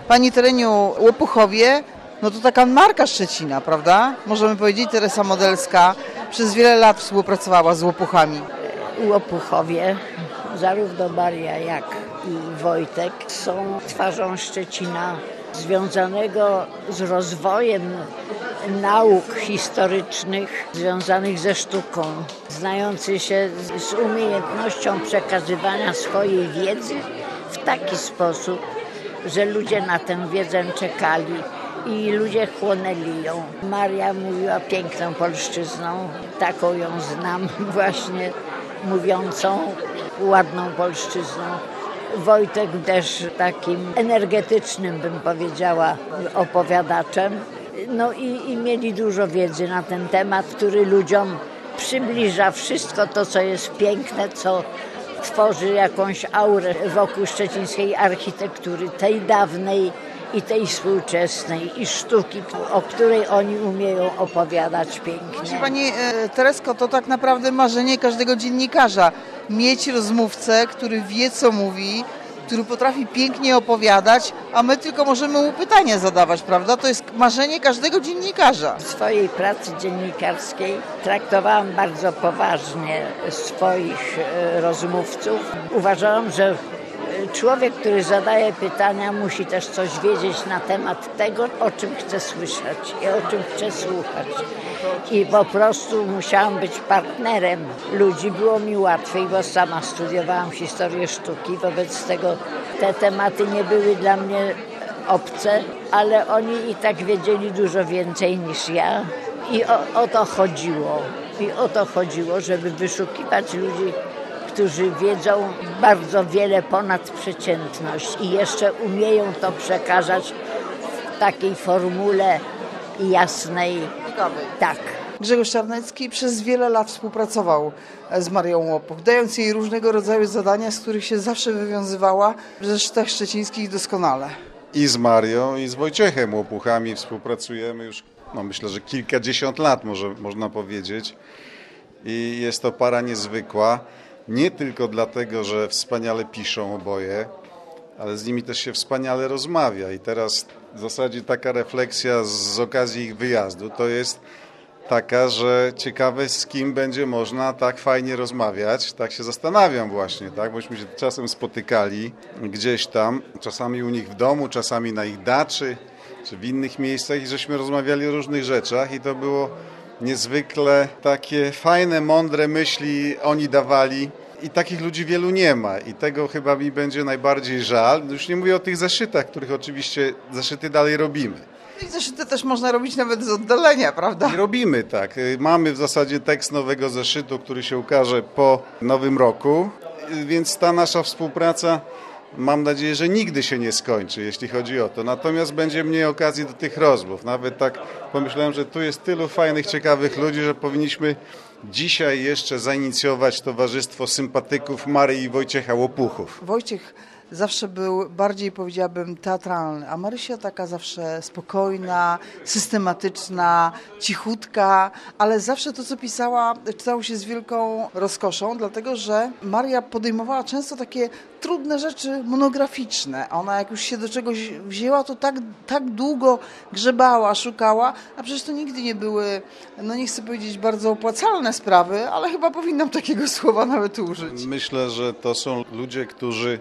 Pani Tereniu, Łopuchowie, no to taka marka Szczecina, prawda? Możemy powiedzieć, Teresa Modelska przez wiele lat współpracowała z Łopuchami. Łopuchowie, zarówno Maria jak i Wojtek, są twarzą Szczecina związanego z rozwojem nauk historycznych związanych ze sztuką, znający się z umiejętnością przekazywania swojej wiedzy w taki sposób, że ludzie na tę wiedzę czekali i ludzie chłonęli ją. Maria mówiła piękną polszczyzną, taką ją znam właśnie, mówiącą ładną polszczyzną. Wojtek też takim energetycznym, bym powiedziała, opowiadaczem. No i mieli dużo wiedzy na ten temat, który ludziom przybliża wszystko to, co jest piękne, co tworzy jakąś aurę wokół szczecińskiej architektury, tej dawnej i tej współczesnej, i sztuki, o której oni umieją opowiadać pięknie. Pani Teresko, to tak naprawdę marzenie każdego dziennikarza. Mieć rozmówcę, który wie, co mówi, który potrafi pięknie opowiadać, a my tylko możemy mu pytania zadawać, prawda? To jest marzenie każdego dziennikarza. W swojej pracy dziennikarskiej traktowałam bardzo poważnie swoich rozmówców. Uważałam, że człowiek, który zadaje pytania, musi też coś wiedzieć na temat tego, o czym chce słyszeć i o czym chce słuchać. I po prostu musiałam być partnerem ludzi. Było mi łatwiej, bo sama studiowałam historię sztuki. Wobec tego te tematy nie były dla mnie obce, ale oni i tak wiedzieli dużo więcej niż ja. I o to chodziło. I o to chodziło, żeby wyszukiwać ludzi, którzy wiedzą bardzo wiele ponad przeciętność i jeszcze umieją to przekazać w takiej formule jasnej. Ciekawej. Tak. Grzegorz Czarnecki przez wiele lat współpracował z Marią Łopuch, dając jej różnego rodzaju zadania, z których się zawsze wywiązywała w zeszytach szczecińskich doskonale. I z Marią, i z Wojciechem Łopuchami współpracujemy już, myślę, że kilkadziesiąt lat, można powiedzieć. I jest to para niezwykła. Nie tylko dlatego, że wspaniale piszą oboje, ale z nimi też się wspaniale rozmawia. I teraz w zasadzie taka refleksja z okazji ich wyjazdu to jest taka, że ciekawe, z kim będzie można tak fajnie rozmawiać. Tak się zastanawiam właśnie, tak? Bośmy się czasem spotykali gdzieś tam, czasami u nich w domu, czasami na ich daczy, czy w innych miejscach i żeśmy rozmawiali o różnych rzeczach i to było niezwykle takie fajne, mądre myśli oni dawali i takich ludzi wielu nie ma i tego chyba mi będzie najbardziej żal. Już nie mówię o tych zeszytach, których oczywiście zeszyty dalej robimy. I zeszyty też można robić nawet z oddalenia, prawda? I robimy tak. Mamy w zasadzie tekst nowego zeszytu, który się ukaże po Nowym Roku, więc ta nasza współpraca mam nadzieję, że nigdy się nie skończy, jeśli chodzi o to. Natomiast będzie mniej okazji do tych rozmów. Nawet tak pomyślałem, że tu jest tylu fajnych, ciekawych ludzi, że powinniśmy dzisiaj jeszcze zainicjować Towarzystwo Sympatyków Maryi i Wojciecha Łopuchów. Wojciech zawsze był bardziej, powiedziałabym, teatralny, a Marysia taka zawsze spokojna, systematyczna, cichutka, ale zawsze to, co pisała, czytało się z wielką rozkoszą, dlatego że Maria podejmowała często takie trudne rzeczy monograficzne. Ona jak już się do czegoś wzięła, to tak długo grzebała, szukała, a przecież to nigdy nie były, nie chcę powiedzieć bardzo opłacalne sprawy, ale chyba powinnam takiego słowa nawet użyć. Myślę, że to są ludzie, którzy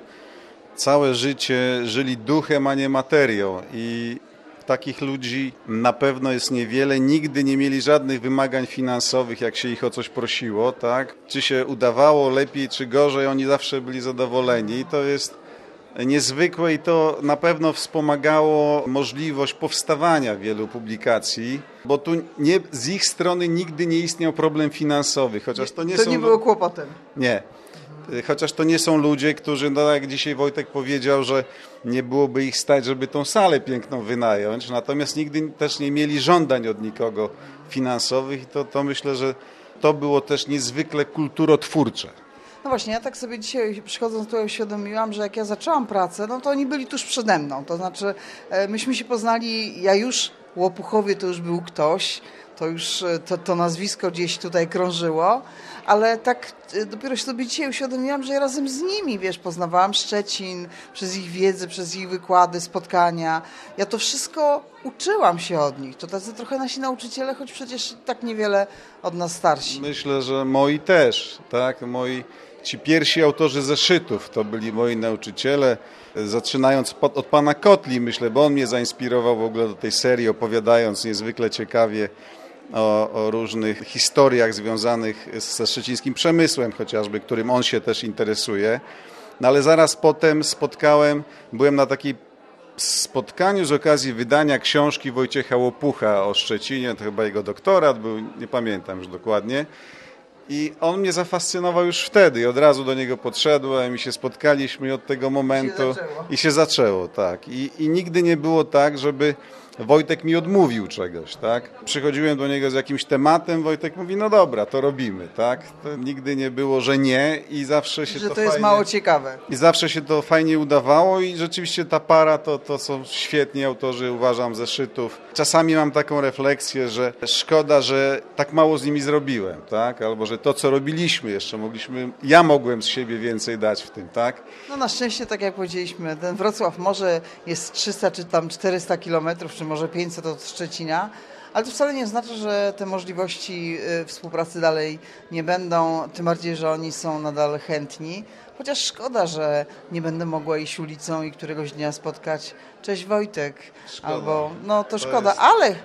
całe życie żyli duchem, a nie materią i takich ludzi na pewno jest niewiele. Nigdy nie mieli żadnych wymagań finansowych, jak się ich o coś prosiło, tak? Czy się udawało lepiej, czy gorzej, oni zawsze byli zadowoleni. I to jest niezwykłe i to na pewno wspomagało możliwość powstawania wielu publikacji, bo tu z ich strony nigdy nie istniał problem finansowy, chociaż to nie było kłopotem. Nie. Chociaż to nie są ludzie, którzy, jak dzisiaj Wojtek powiedział, że nie byłoby ich stać, żeby tą salę piękną wynająć, natomiast nigdy też nie mieli żądań od nikogo finansowych i to myślę, że to było też niezwykle kulturotwórcze. No właśnie, ja tak sobie dzisiaj przychodząc tutaj uświadomiłam, że jak ja zaczęłam pracę, to oni byli tuż przede mną. To znaczy, myśmy się poznali, ja już Łopuchowie to już był ktoś, to już to nazwisko gdzieś tutaj krążyło, ale tak dopiero sobie dzisiaj uświadomiłam, że ja razem z nimi, poznawałam Szczecin przez ich wiedzę, przez ich wykłady, spotkania. Ja to wszystko uczyłam się od nich. To tacy trochę nasi nauczyciele, choć przecież tak niewiele od nas starsi. Myślę, że moi też, tak? Ci pierwsi autorzy zeszytów to byli moi nauczyciele, zaczynając od pana Kotli, myślę, bo on mnie zainspirował w ogóle do tej serii, opowiadając niezwykle ciekawie o różnych historiach związanych ze szczecińskim przemysłem chociażby, którym on się też interesuje. No ale zaraz potem byłem na takiej spotkaniu z okazji wydania książki Wojciecha Łopucha o Szczecinie, to chyba jego doktorat był, nie pamiętam już dokładnie. I on mnie zafascynował już wtedy i od razu do niego podszedłem i się spotkaliśmy i od tego momentu i się zaczęło, tak. I nigdy nie było tak, żeby Wojtek mi odmówił czegoś, tak. Przychodziłem do niego z jakimś tematem, Wojtek mówi, no dobra, to robimy, tak. To nigdy nie było, że nie i zawsze się że to jest mało ciekawe. I zawsze się to fajnie udawało i rzeczywiście ta para to są świetni autorzy, uważam, zeszytów. Czasami mam taką refleksję, że szkoda, że tak mało z nimi zrobiłem, tak? Albo że to, co robiliśmy jeszcze, ja mogłem z siebie więcej dać w tym, tak? No na szczęście, tak jak powiedzieliśmy, ten Wrocław może jest 300 czy tam 400 kilometrów, czy może 500 od Szczecina, ale to wcale nie oznacza, że te możliwości współpracy dalej nie będą, tym bardziej, że oni są nadal chętni. Chociaż szkoda, że nie będę mogła iść ulicą i któregoś dnia spotkać cześć Wojtek, Szkoda. albo no to szkoda, ale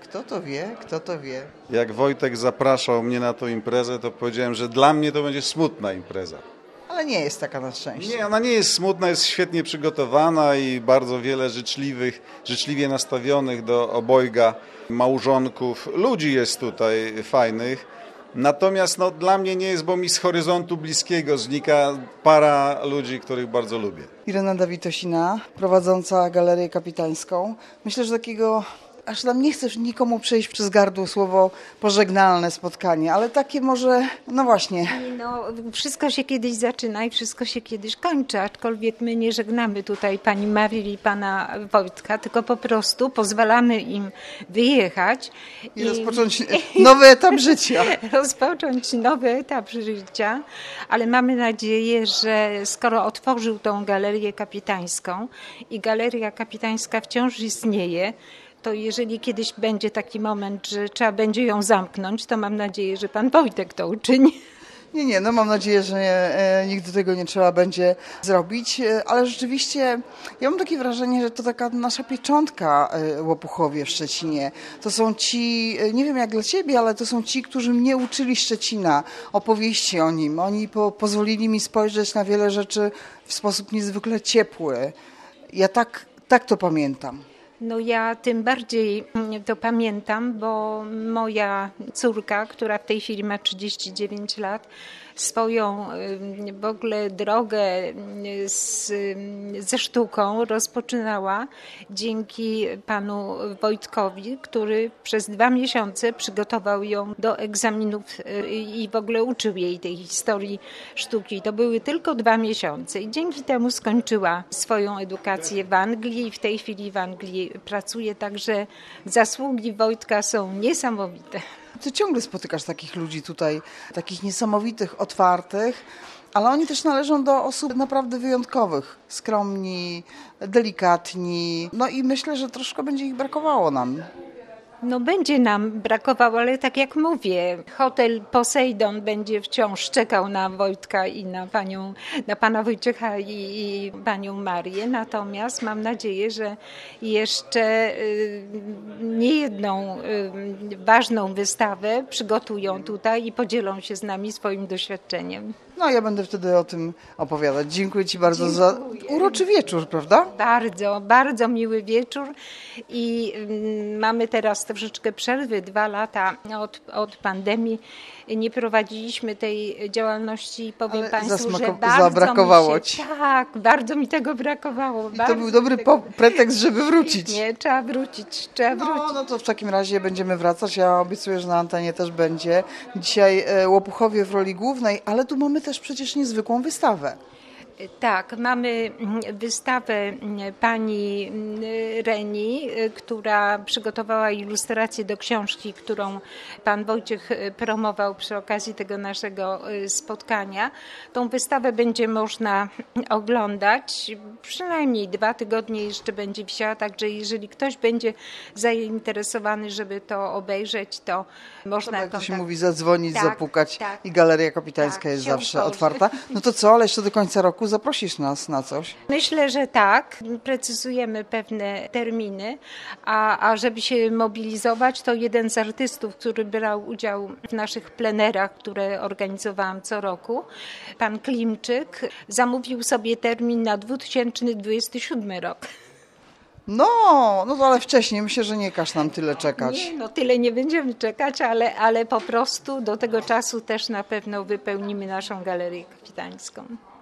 kto to wie. Jak Wojtek zapraszał mnie na tą imprezę, to powiedziałem, że dla mnie to będzie smutna impreza. Ale nie jest taka na szczęście. Nie, ona nie jest smutna, jest świetnie przygotowana i bardzo wiele życzliwie nastawionych do obojga małżonków ludzi jest tutaj fajnych. Natomiast dla mnie nie jest, bo mi z horyzontu bliskiego znika para ludzi, których bardzo lubię. Irena Dawitosina, prowadząca Galerię Kapitańską. Myślę, że takiego, aż tam nie chcesz nikomu przejść przez gardło słowo pożegnalne spotkanie, ale takie może, no właśnie. No, wszystko się kiedyś zaczyna i wszystko się kiedyś kończy, aczkolwiek my nie żegnamy tutaj pani Marii i pana Wojtka, tylko po prostu pozwalamy im wyjechać. I rozpocząć nowy etap życia. Rozpocząć nowy etap życia, ale mamy nadzieję, że skoro otworzył tą Galerię Kapitańską i Galeria Kapitańska wciąż istnieje, to jeżeli kiedyś będzie taki moment, że trzeba będzie ją zamknąć, to mam nadzieję, że pan Wojtek to uczyni. Nie, no mam nadzieję, że nigdy tego nie trzeba będzie zrobić, ale rzeczywiście ja mam takie wrażenie, że to taka nasza pieczątka Łopuchowie w Szczecinie. To są ci, nie wiem jak dla ciebie, ale to są ci, którzy mnie uczyli Szczecina, opowieści o nim. Oni pozwolili mi spojrzeć na wiele rzeczy w sposób niezwykle ciepły. Ja tak to pamiętam. No ja tym bardziej to pamiętam, bo moja córka, która w tej chwili ma 39 lat, swoją w ogóle drogę ze sztuką rozpoczynała dzięki panu Wojtkowi, który przez 2 miesiące przygotował ją do egzaminów i w ogóle uczył jej tej historii sztuki. To były tylko 2 miesiące i dzięki temu skończyła swoją edukację w Anglii i w tej chwili w Anglii pracuje, także zasługi Wojtka są niesamowite. Ty ciągle spotykasz takich ludzi tutaj, takich niesamowitych, otwartych, ale oni też należą do osób naprawdę wyjątkowych, skromni, delikatni. No i myślę, że troszkę będzie ich brakowało nam. No będzie nam brakowało, ale tak jak mówię, hotel Poseidon będzie wciąż czekał na Wojtka i na pana Wojciecha i panią Marię. Natomiast mam nadzieję, że jeszcze niejedną ważną wystawę przygotują tutaj i podzielą się z nami swoim doświadczeniem. No ja będę wtedy o tym opowiadać. Dziękuję ci bardzo za uroczy wieczór, prawda? Bardzo, bardzo miły wieczór i mamy teraz troszeczkę przerwy, 2 lata od pandemii. Nie prowadziliśmy tej działalności i powiem Państwu, że zabrakowało ci. Tak, bardzo mi tego brakowało. I to był dobry pretekst, żeby wrócić. Nie, trzeba wrócić. No to w takim razie będziemy wracać. Ja obiecuję, że na antenie też będzie. Dzisiaj Łopuchowie w roli głównej, ale tu mamy też przecież niezwykłą wystawę. Tak, mamy wystawę pani Reni, która przygotowała ilustrację do książki, którą pan Wojciech promował przy okazji tego naszego spotkania. Tą wystawę będzie można oglądać, przynajmniej 2 tygodnie jeszcze będzie wisiała, także jeżeli ktoś będzie zainteresowany, żeby to obejrzeć, to można Jak to się mówi, zadzwonić, Tak, zapukać tak. i Galeria Kapitańska Tak, jest się zawsze otworzy. otwarta. No to co, ale jeszcze do końca roku zaprosisz nas na coś? Myślę, że tak. Precyzujemy pewne terminy, a żeby się mobilizować, to jeden z artystów, który brał udział w naszych plenerach, które organizowałam co roku, pan Klimczyk, zamówił sobie termin na 2027 rok. No to ale wcześniej, myślę, że nie każ nam tyle czekać. Nie, no tyle nie będziemy czekać, ale po prostu do tego czasu też na pewno wypełnimy naszą galerię kapitańską.